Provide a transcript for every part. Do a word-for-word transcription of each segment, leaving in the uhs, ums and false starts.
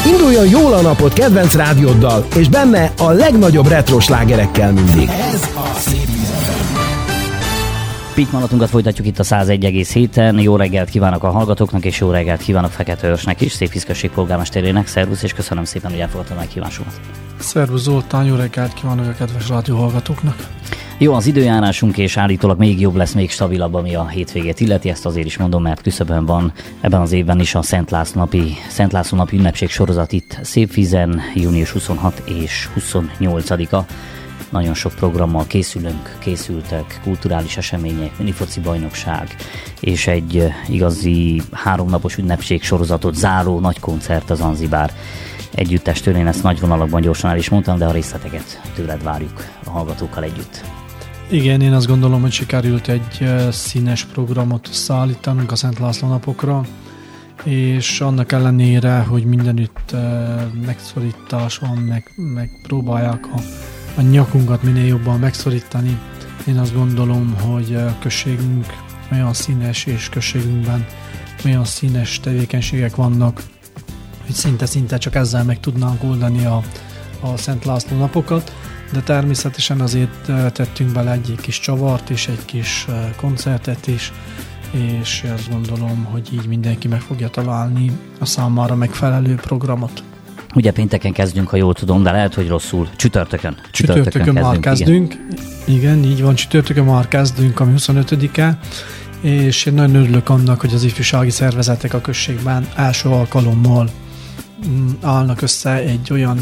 Induljon jól a napot kedvenc rádióddal, és benne a legnagyobb retro slágerekkel mindig. Ez a Szép Víz ef em. Pitmanatunkat folytatjuk itt a száz egy egész héten. Jó reggelt kívánok a hallgatóknak, és jó reggelt kívánok Fekete Őrsnek is, Szép Víz község polgármesterének. Szervusz, és köszönöm szépen, hogy elfogadtad a meghívásunkat. Szervusz Zoltán, jó reggelt kívánok a kedves rádióhallgatóknak. Jó az időjárásunk, és állítólag még jobb lesz, még stabilabb, ami a hétvégét illeti. Ezt azért is mondom, mert küszöbön van ebben az évben is a Szent László napi, Szent László napi ünnepség sorozat itt Szépvízen, június huszonhatodika és huszonnyolcadika. Nagyon sok programmal készülünk, készültek kulturális események, minifoci bajnokság, és egy igazi háromnapos ünnepség sorozatot záró nagy koncert az Zanzibár együttestől. Én ezt nagy vonalakban gyorsan el is mondtam, de a részleteket tőled várjuk a hallgatókkal együtt. Igen, én azt gondolom, hogy sikerült egy színes programot szállítanunk a Szent László napokra, és annak ellenére, hogy mindenütt megszorítás van, meg, meg próbálják a, a nyakunkat minél jobban megszorítani, én azt gondolom, hogy a községünk olyan színes, és községünkben olyan színes tevékenységek vannak, hogy szinte-szinte csak ezzel meg tudnánk oldani a, a Szent László napokat, de természetesen azért tettünk bele egy kis csavart és egy kis koncertet is, és azt gondolom, hogy így mindenki meg fogja találni a számára megfelelő programot. Ugye pénteken kezdünk, ha jól tudom, de lehet, hogy rosszul. Csütörtökön. Csütörtökön, csütörtökön már kezdünk. Igen. igen, így van, csütörtökön már kezdünk, ami huszonötödike, és én nagyon örülök annak, hogy az ifjúsági szervezetek a községben első alkalommal állnak össze egy olyan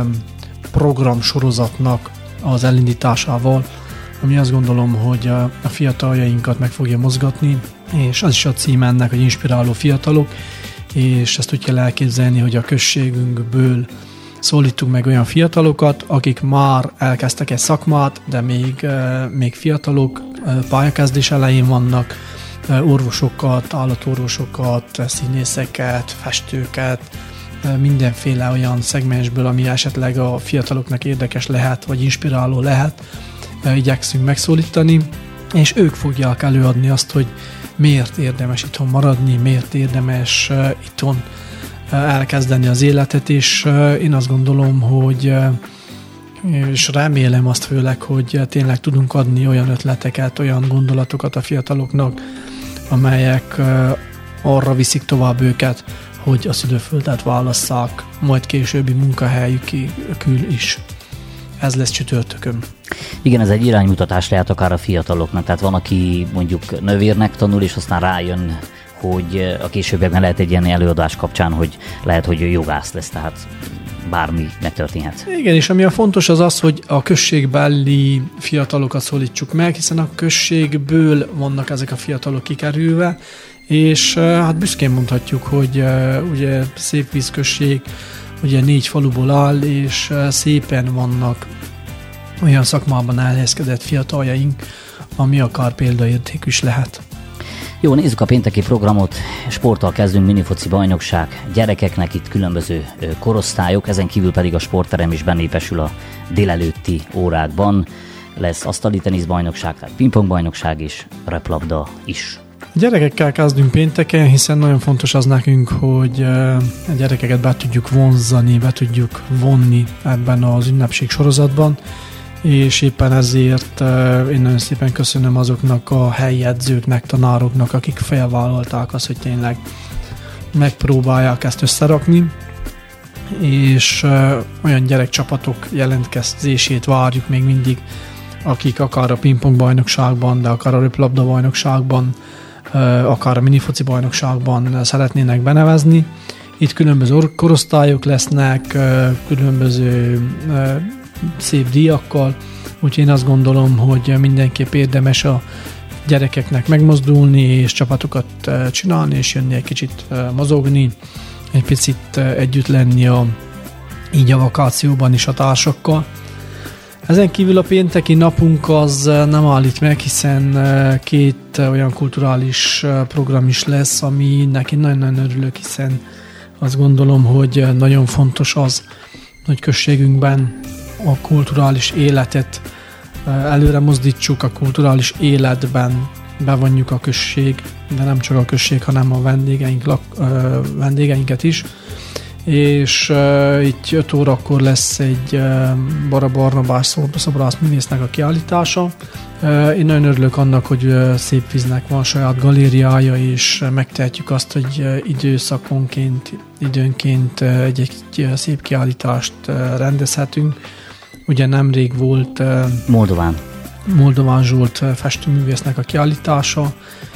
programsorozatnak az elindításával, ami azt gondolom, hogy a fiataljainkat meg fogja mozgatni, és az is a cím ennek, hogy inspiráló fiatalok, és ezt úgy kell elképzelni, hogy a községünkből szólítunk meg olyan fiatalokat, akik már elkezdtek egy szakmát, de még, még fiatalok, pályakezdés elején vannak, orvosokat, állatorvosokat, színészeket, festőket, mindenféle olyan szegmensből, ami esetleg a fiataloknak érdekes lehet, vagy inspiráló lehet, igyekszünk megszólítani, és ők fogják előadni azt, hogy miért érdemes itthon maradni, miért érdemes itthon elkezdeni az életet, és én azt gondolom, hogy és remélem azt főleg, hogy tényleg tudunk adni olyan ötleteket, olyan gondolatokat a fiataloknak, amelyek arra viszik tovább őket, hogy a szülőföldet válasszák, majd későbbi munkahelyükül is. Ez lesz csütörtökön. Igen, ez egy iránymutatás lehet akár a fiataloknak, tehát van, aki mondjuk növérnek tanul, és aztán rájön, hogy a későbbiekben lehet egy ilyen előadás kapcsán, hogy lehet, hogy jogász lesz, tehát bármi megtörténhet. Igen, és ami a fontos az az, hogy a községbeli fiatalokat szólítsuk meg, hiszen a községből vannak ezek a fiatalok kikerülve, és hát büszkén mondhatjuk, hogy ugye Szépvíz község ugye négy faluból áll, és szépen vannak olyan szakmában elhelyezkedett fiataljaink, ami akár példaértékű is lehet. Jó, nézzük a pénteki programot. Sporttal kezdünk, minifoci bajnokság gyerekeknek, itt különböző korosztályok, ezen kívül pedig a sportterem is benépesül a délelőtti órákban. Lesz asztali teniszbajnokság, tehát pingpongbajnokság is, replabda is. A gyerekekkel kezdünk pénteken, hiszen nagyon fontos az nekünk, hogy a gyerekeket be tudjuk vonzani, be tudjuk vonni ebben az ünnepség sorozatban, és éppen ezért én nagyon szépen köszönöm azoknak a helyi edzőknek, tanároknak, akik felvállalták azt, hogy tényleg megpróbálják ezt összerakni, és olyan gyerekcsapatok jelentkezését várjuk még mindig, akik akár a pingpongbajnokságban, de akár a röplabda bajnokságban, akár a minifoci bajnokságban szeretnének benevezni. Itt különböző korosztályok lesznek, különböző szép díjakkal, úgyhogy én azt gondolom, hogy mindenképp érdemes a gyerekeknek megmozdulni, és csapatokat csinálni, és jönni egy kicsit mozogni, egy picit együtt lenni a, így a vakációban is a társakkal. Ezen kívül a pénteki napunk az nem állít meg, hiszen két olyan kulturális program is lesz, ami neki nagyon-nagyon örülök, hiszen azt gondolom, hogy nagyon fontos az, hogy községünkben a kulturális életet előre mozdítsuk, a kulturális életben bevonjuk a község, de nem csak a község, hanem a vendégeink, vendégeinket is. és uh, itt öt órakor lesz egy uh, Bara Barnabás szobrászművésznek a kiállítása. Uh, én nagyon örülök annak, hogy uh, Szépvíznek van saját galériája, és uh, megtehetjük azt, hogy uh, időszakonként, időnként uh, egy-egy uh, szép kiállítást uh, rendezhetünk. Ugye nemrég volt uh, Moldován. Moldován Zsolt uh, festőművésznek a kiállítása,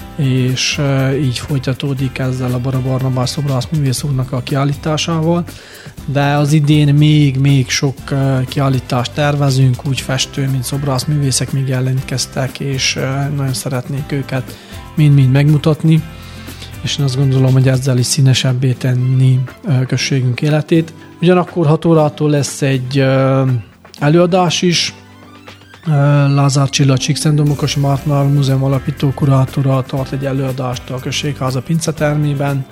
és uh, így folytatódik ezzel a Bara Barnabás szobrászművész úrnak a kiállításával, de az idén még, még sok uh, kiállítást tervezünk, úgy festő, mint szobrászművészek még jelentkeztek, és uh, nagyon szeretnék őket mind-mind megmutatni, és én azt gondolom, hogy ezzel is színesebbé tenni uh, községünk életét. Ugyanakkor hat órától lesz egy uh, előadás is, Lázár Csilla Csíkszentdomokosi Mártonár Múzeum alapító kurátora tart egy előadást a Községháza pincetermében,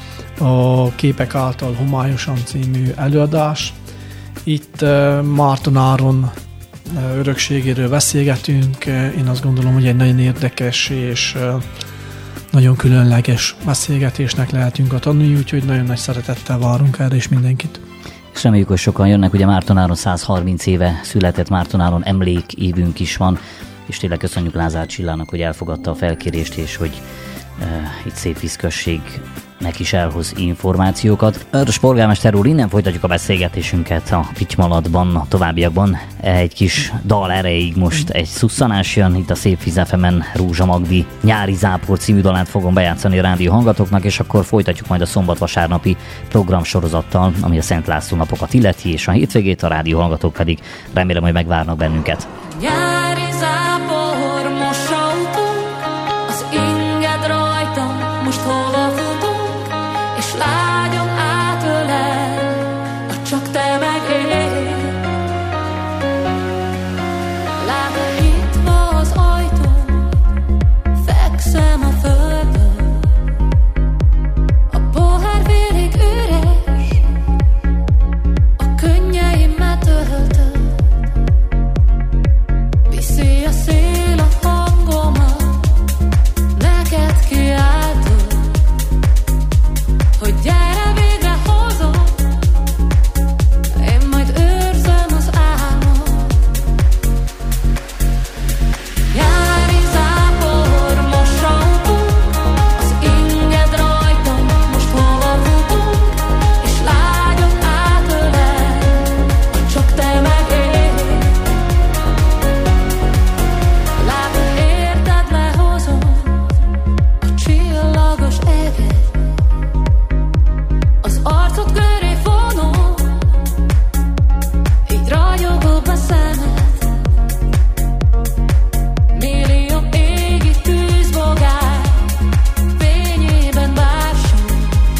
a Képek által homályosan című előadás. Itt Mártonáron örökségéről beszélgetünk. Én azt gondolom, hogy egy nagyon érdekes és nagyon különleges beszélgetésnek lehetünk a tanulni, úgyhogy nagyon nagy szeretettel várunk erre is mindenkit. És reméljük, hogy sokan jönnek, ugye Mártonáron száz harminc éve született, Mártonáron emlékévünk is van, és tényleg köszönjük Lázár Csillának, hogy elfogadta a felkérést, és hogy uh, itt Szépvíz községnek is elhoz információkat. Örös polgármester úr, innen folytatjuk a beszélgetésünket a Pitymalatban, a továbbiakban. Egy kis dal erejéig most egy szusszanás jön, itt a Szépvíz ef emen Rózsa Magdi Nyári Zápor című dalát fogom bejátszani a rádió hallgatóknak, és akkor folytatjuk majd a szombat-vasárnapi programsorozattal, ami a Szent László napokat illeti, és a hétvégét, a rádió hallgatók pedig remélem, hogy megvárnak bennünket. Nyári zápor, most autónk, az inged rajtam, most hova futunk, és lágyom átölel, a csak te meg én. Látod, nyitva az ajtón, fekszem a földön, a pohár félig üres, a könnyeimmel töltöm. Viszi a szél a hangomat, neked kiáltom, hogy gyere, végre hozom, én majd őrzöm az álmot. Nyári zápor, most autónk, az inged rajtam, most hova futunk, és lágyom átölel, a csak te meg én. Látod, érted, lehozom a csillagos eget, az arcod köré vonom, így ragyogok a szemed. Millió égi tűzbogár fényében bársony,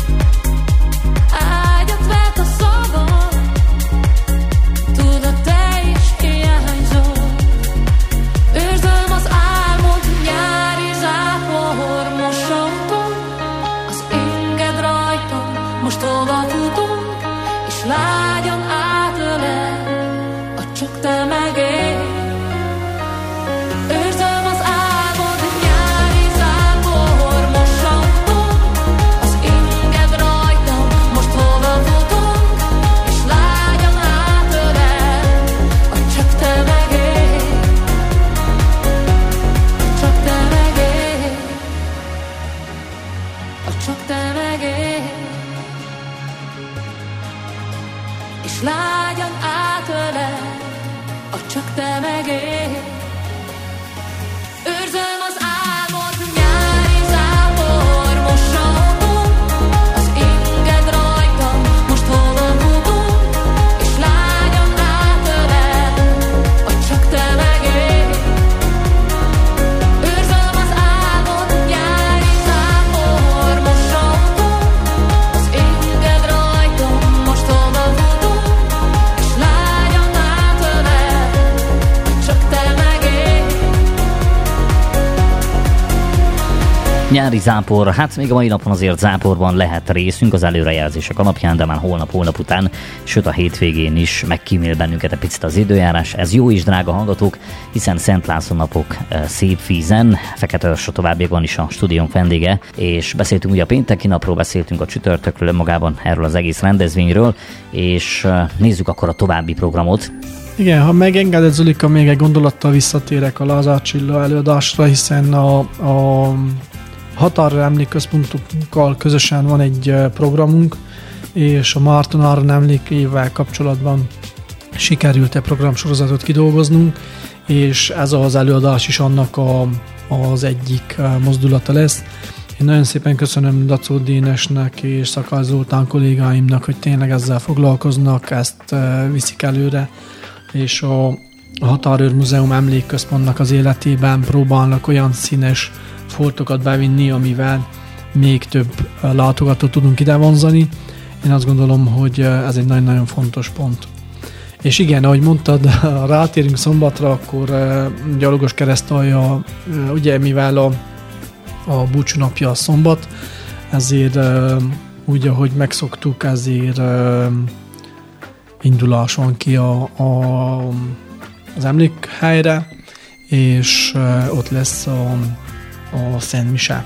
ágyat vett a szagom, tudod, te is hiányzol. Őrzöm az álmod, nyári zápor, most autónk, az inged rajtam, most hova futunk, és lágyan átölel, a csak te meg én. Őrzöm az álmod, nyári zápor, most autónk, az inged rajtam, most hova futunk, és lágyan átölel, a csak te meg én. Csak te meg én, a csak te meg én, és lágyan átölel, a csak te meg én. Őrzöm az álmod, nyári zápor, most autónk, az inged rajtam, most hova futunk, és lágyan átölel, a csak te meg én. Őrzöm az álmod, nyári zápor, most autónk, az inged rajtam, most hova futunk, és lágyan átölel, a csak te meg én. Nyári zápor, hát még a mai napon azért záporban lehet részünk az előrejelzések alapján, de már holnap-holnap után, sőt a hétvégén is megkímél bennünket egy picit az időjárás. Ez jó is, drága hallgatók, hiszen Szent László napok Szépvízen, Fekete Örs a továbbiakban is a stúdiónk vendége, és beszéltünk ugye a pénteki napról, beszéltünk a csütörtökről, magában erről az egész rendezvényről, és nézzük akkor a további programot. Igen, ha megengeded, Zulika, még egy gondolattal visszatérek a Lázár Csilla előadásra, hiszen a, a Határőr Emlékközpontunkkal közösen van egy programunk, és a Márton Áron emlékével kapcsolatban sikerült egy programsorozatot kidolgoznunk, és ez az előadás is annak a, az egyik mozdulata lesz. Én nagyon szépen köszönöm Dacó Dénesnek és Szakály Zoltán kollégáimnak, hogy tényleg ezzel foglalkoznak, ezt viszik előre, és a, a Határőr Múzeum Emlékközpontnak az életében próbálnak olyan színes foltokat bevinni, amivel még több látogatót tudunk ide vonzani. Én azt gondolom, hogy ez egy nagyon-nagyon fontos pont. És igen, ahogy mondtad, rátérünk szombatra, akkor Gyalogos Keresztalja, ugye mivel a, a búcsúnapja a szombat, ezért úgy, ahogy megszoktuk, ezért indulás van ki a, a, az emlékhelyre, és ott lesz a a Szent Mise.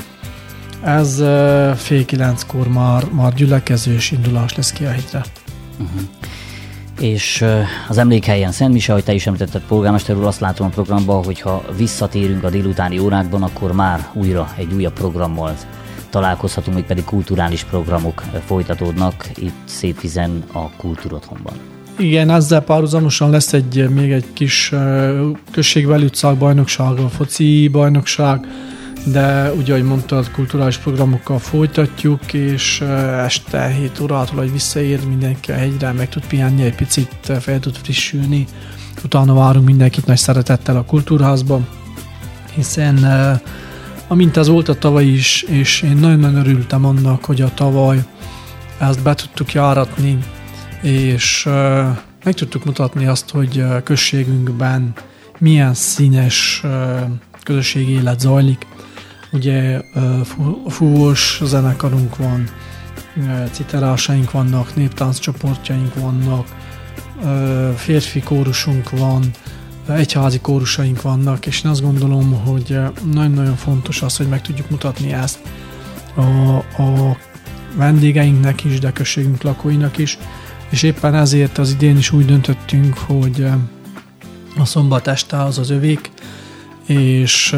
Ez uh, fél kilenckor már, már gyülekezős indulás lesz ki a hétre. Uh-huh. És uh, az emlékhelyen Szent Mise, ahogy te is említetted, polgármester úr, azt látom a programban, hogyha visszatérünk a délutáni órákban, akkor már újra egy újabb programmal találkozhatunk, még pedig kulturális programok folytatódnak itt Szépvízen a Kultúrotthonban. Igen, ezzel párhuzamosan lesz egy, még egy kis községvelőtszák bajnokság, a foci bajnokság, de ugye, ahogy mondtad, kulturális programokkal folytatjuk, és este hét órától, hogy visszaér mindenki a hegyre, meg tud pihenni egy picit, fel tud frissülni. Utána várunk mindenkit nagy szeretettel a kultúrházba, hiszen amint ez volt a tavaly is, és én nagyon-nagyon örültem annak, hogy a tavaly ezt be tudtuk járatni, és uh, meg tudtuk mutatni azt, hogy uh, községünkben milyen színes uh, közösségi élet zajlik. Ugye uh, fúvós zenekarunk van, uh, citerásaink vannak, néptánccsoportjaink vannak, uh, férfi kórusunk van, uh, egyházi kórusaink vannak, és én azt gondolom, hogy uh, nagyon-nagyon fontos az, hogy meg tudjuk mutatni ezt a, a vendégeinknek is, de községünk lakóinak is. És éppen ezért az idén is úgy döntöttünk, hogy a szombat este az az övék, és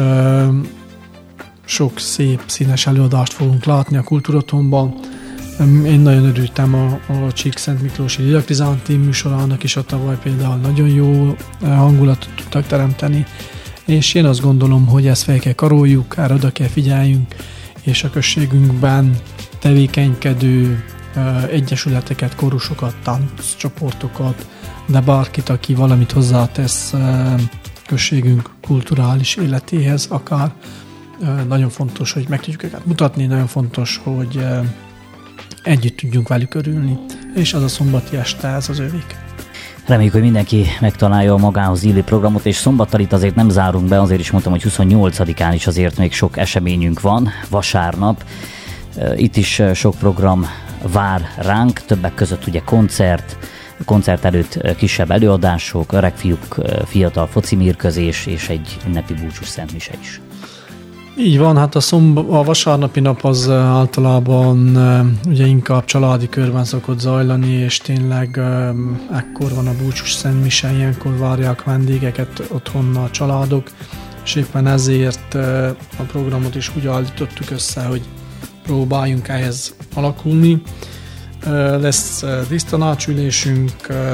sok szép, színes előadást fogunk látni a Kultúrotthonban. Én nagyon örültem a, a Csík Szent Miklósi Lilaktizánti műsorának is, a tavaly például nagyon jó hangulatot tudtak teremteni, és én azt gondolom, hogy ezt fel kell karoljuk, erre oda kell figyeljünk, és a községünkben tevékenykedő egyesületeket, kórusokat, tánccsoportokat, de bárkit, aki valamit hozzátesz községünk kulturális életéhez akár. Nagyon fontos, hogy meg tudjuk őket mutatni, nagyon fontos, hogy együtt tudjunk velük örülni, és az a szombati este, ez az övék. Reméljük, hogy mindenki megtalálja a magához illő programot, és szombattal itt azért nem zárunk be, azért is mondtam, hogy huszonnyolcadikán is azért még sok eseményünk van, vasárnap. Itt is sok program vár ránk, többek között ugye koncert, koncert előtt kisebb előadások, öreg fiúk, fiatal foci mérkőzés és egy ünnepi búcsús Szent Mise is. Így van, hát a, szomb- a vasárnapi nap az általában ugye inkább családi körben szokott zajlani, és tényleg ekkor van a búcsús Szent Mise, ilyenkor várják vendégeket otthon a családok, és éppen ezért a programot is úgy állítottuk össze, hogy próbáljunk ehhez alakulni. Lesz dísztanácsülésünk,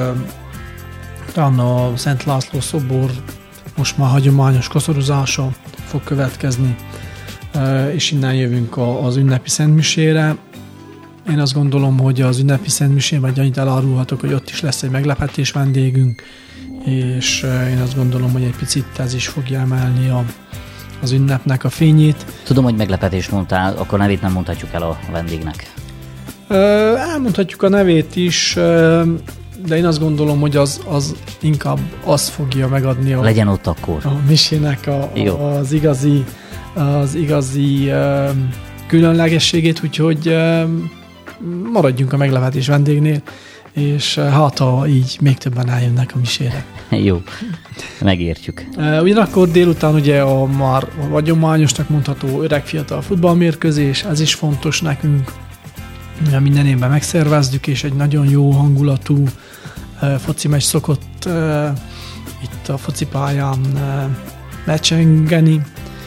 utána a Szent László szobor most már hagyományos koszorozása fog következni, és innen jövünk az ünnepi szentmisére. Én azt gondolom, hogy az ünnepi szentmisében annyit elárulhatok, hogy ott is lesz egy meglepetés vendégünk, és én azt gondolom, hogy egy picit ez is fogja emelni a az ünnepnek a fényét. Tudom, hogy meglepetést mondtál, akkor nevét nem mondhatjuk el a vendégnek. Ö, elmondhatjuk a nevét is, de én azt gondolom, hogy az, az inkább azt fogja megadni a, legyen ott akkor a misének a, a, az igazi az igazi uh, különlegességét, úgyhogy uh, maradjunk a meglepetés vendégnél, és uh, hát ha így még többen eljönnek a misére. Jó, megértjük. Uh, ugyanakkor délután ugye a már vagyományosnak mondható öreg-fiatal futballmérkőzés, ez is fontos nekünk. Minden évben megszervezzük, és egy nagyon jó hangulatú uh, foci meccs szokott uh, itt a focipályán uh, meccsengeni.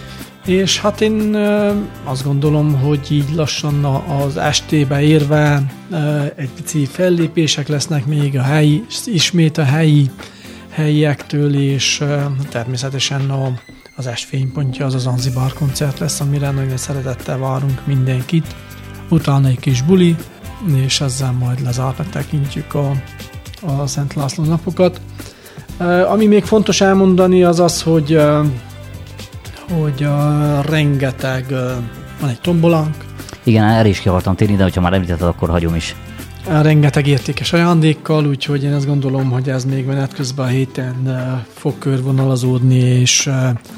És hát én uh, azt gondolom, hogy így lassan az estébe érve uh, egy pici fellépések lesznek még a helyi, ismét a helyi helyiektől, és uh, természetesen a, az est fénypontja az a Zanzibar koncert lesz, amire nagyon szeretettel várunk mindenkit. Utána egy kis buli, és ezzel majd lezárnak tekintjük a, a Szent László napokat. Uh, ami még fontos elmondani az az, hogy, uh, hogy uh, rengeteg uh, van egy tombolánk. Igen, erre is ki akartam térni, de hogyha már említetted, akkor hagyom is. Uh, rengeteg értékes ajándékkal, úgyhogy én azt gondolom, hogy ez még menet közben a héten uh, fog körvonalazódni, és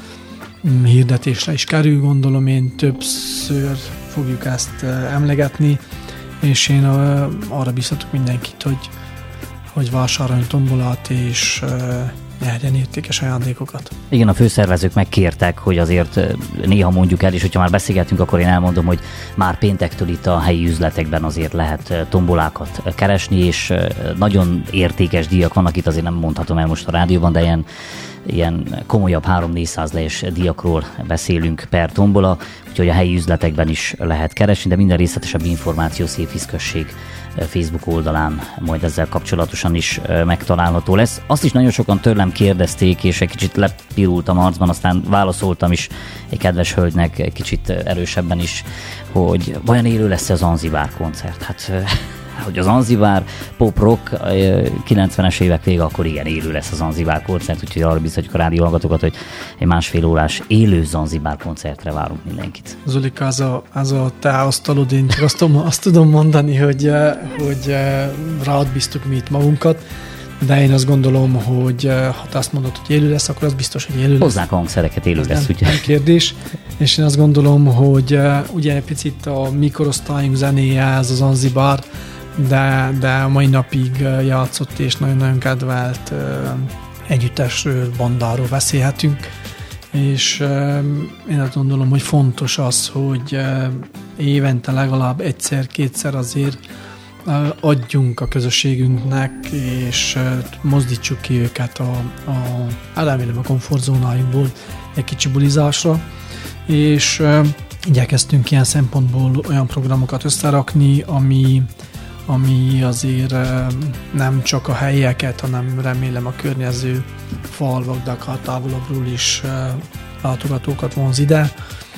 uh, hirdetésre is kerül, gondolom én többször fogjuk ezt uh, emlegetni, és én uh, arra biztatok mindenkit, hogy, hogy vásároljon tombolát, és uh, nyerjen értékes ajándékokat. Igen, a főszervezők megkértek, hogy azért néha mondjuk el, és hogyha már beszélgetünk, akkor én elmondom, hogy már péntektől itt a helyi üzletekben azért lehet tombolákat keresni, és nagyon értékes díjak vannak itt, azért nem mondhatom el most a rádióban, de ilyen ilyen komolyabb három-négyszáz lejes díjakról beszélünk per tombola, úgyhogy a helyi üzletekben is lehet keresni, de minden részletesebb információ Szépvíz község Facebook oldalán majd ezzel kapcsolatosan is megtalálható lesz. Azt is nagyon sokan tőlem kérdezték, és egy kicsit lepirultam arcban, aztán válaszoltam is egy kedves hölgynek egy kicsit erősebben is, hogy vajon élő lesz a Zanzibar koncert. Hát hogy az Zanzibar pop rock kilencvenes évek vége, akkor igen, élő lesz a Zanzibar koncert, úgyhogy arra biztatjuk a rádió hallgatókat, hogy egy másfél órás élő Zanzibar koncertre várunk mindenkit. Zulika, az a, az a te asztalod, én csak azt, azt tudom mondani, hogy, hogy rád bíztuk mi itt magunkat, de én azt gondolom, hogy ha te azt mondod, hogy élő lesz, akkor az biztos, hogy élő lesz. Hozzák a hangszereket, élő lesz. Nem, nem kérdés. És én azt gondolom, hogy ugye egy picit a mikorosztályunk zenéje ez az Zanzibar, de, de a mai napig játszott és nagyon-nagyon kedvelt együttesről, bandáról beszélhetünk, és én azt gondolom, hogy fontos az, hogy évente legalább egyszer-kétszer azért adjunk a közösségünknek, és mozdítsuk ki őket a, a, remélem a komfortzónájukból egy kicsi bulizásra, és igyekeztünk ilyen szempontból olyan programokat összerakni, ami ami azért nem csak a helyieket, hanem remélem a környező falvak, de akár távolabbról is látogatókat vonz ide.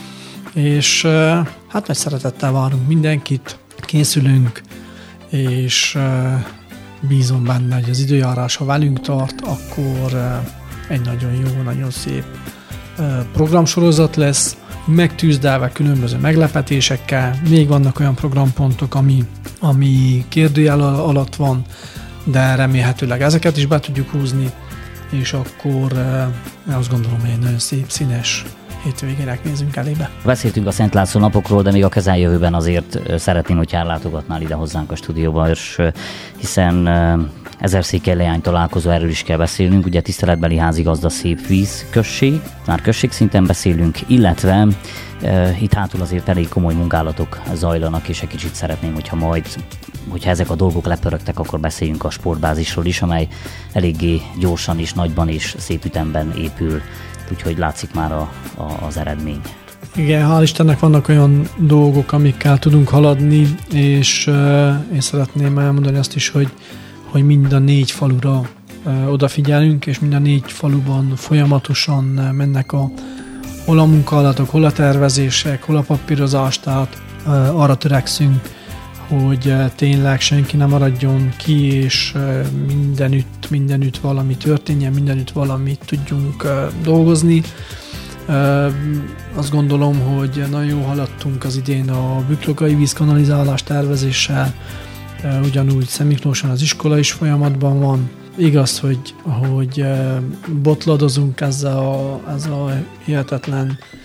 És hát nagy szeretettel várunk mindenkit, készülünk, és bízom benne, hogy az időjárás, ha velünk tart, akkor egy nagyon jó, nagyon szép programsorozat lesz, megtűzdelve különböző meglepetésekkel. Még vannak olyan programpontok, ami, ami kérdőjel alatt van, de remélhetőleg ezeket is be tudjuk húzni, és akkor eh, azt gondolom, hogy egy nagyon szép, színes hétvégének nézünk elébe. Beszéltünk a Szent László napokról, de még a közeljövőben azért szeretném, hogy ellátogatnál ide hozzánk a stúdióba, és hiszen Ezerszékely leány találkozó, erről is kell beszélnünk, ugye tiszteletbeli házigazda Szépvíz község, már községszinten beszélünk, illetve e, itt hátul azért elég komoly munkálatok zajlanak, és egy kicsit szeretném, hogyha majd, hogyha ezek a dolgok lepörögtek, akkor beszéljünk a sportbázisról is, amely eléggé gyorsan és nagyban és szép ütemben épül, úgyhogy látszik már a, a, az eredmény. Igen, hál' Istennek vannak olyan dolgok, amikkel tudunk haladni, és uh, én szeretném elmondani azt is, hogy hogy mind a négy falura uh, odafigyelünk, és mind a négy faluban folyamatosan uh, mennek a, hol a munkálatok, hol a tervezések, hol a papírozás, tehát uh, arra törekszünk, hogy uh, tényleg senki nem maradjon ki, és uh, mindenütt, mindenütt valami történjen, mindenütt valamit tudjunk uh, dolgozni. Uh, azt gondolom, hogy nagyon jól haladtunk az idén a büklogai vízkanalizálás tervezéssel, ugyanúgy Szentmiklóson az iskola is folyamatban van. Igaz, hogy, hogy botladozunk ezzel a, ezzel a hihetetlen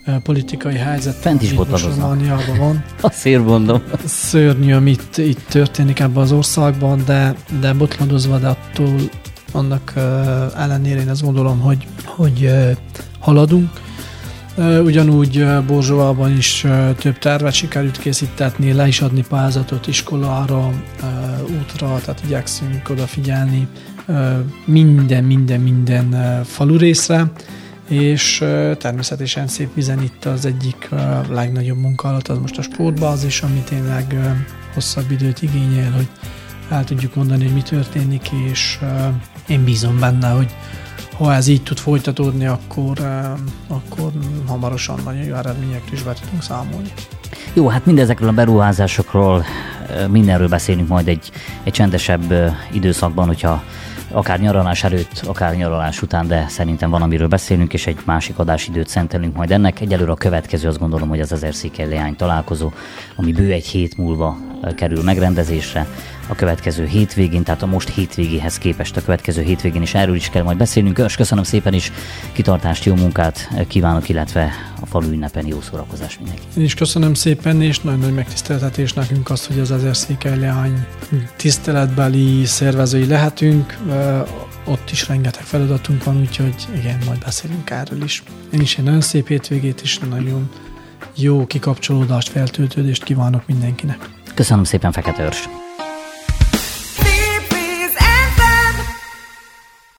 politikai helyzet. Fent is botlagoznak. Van. Azért mondom. Szörnyű, amit itt történik ebben az országban, de, de botladozva, de attól annak ellenére én azt gondolom, hogy, hogy haladunk. Ugyanúgy Borzsóában is több tervet sikerült készítetni, le is adni pályázatot iskolára, útra, tehát igyekszünk odafigyelni minden, minden, minden falu részre, és természetesen Szépvízen itt az egyik legnagyobb munkálat, az most a sportbázis, ami tényleg hosszabb időt igényel, hogy el tudjuk mondani, hogy mi történik, és én bízom benne, hogy ha ez így tud folytatódni, akkor, akkor hamarosan nagyon jó eredményekről is be tudunk számolni. Jó, hát mindezekről a beruházásokról, mindenről beszélünk majd egy, egy csendesebb időszakban, hogyha akár nyaralás előtt, akár nyaralás után, de szerintem van, amiről beszélünk, és egy másik adásidőt szentelünk majd ennek. Egyelőre a következő, azt gondolom, hogy az Ezer-Székely Leány találkozó, ami bő egy hét múlva kerül megrendezésre. A következő hétvégén, tehát a most hétvégéhez képest a következő hétvégén is erről is kell majd beszélnünk. És köszönöm szépen is, kitartást, jó munkát kívánok, illetve a falu ünnepen jó szórakozás mindenki. Én is köszönöm szépen, és nagyon nagy megtiszteltetés nekünk az, hogy az Ezer-Székely Leány tiszteletbeli szervezői lehetünk. Ott is rengeteg feladatunk van, úgyhogy igen, majd beszélünk erről is. Én is egy nagyon szép hétvégét és nagyon jó kikapcsolódást, feltöltődést kívánok mindenkinek. Köszönöm szépen, Fekete Őrs!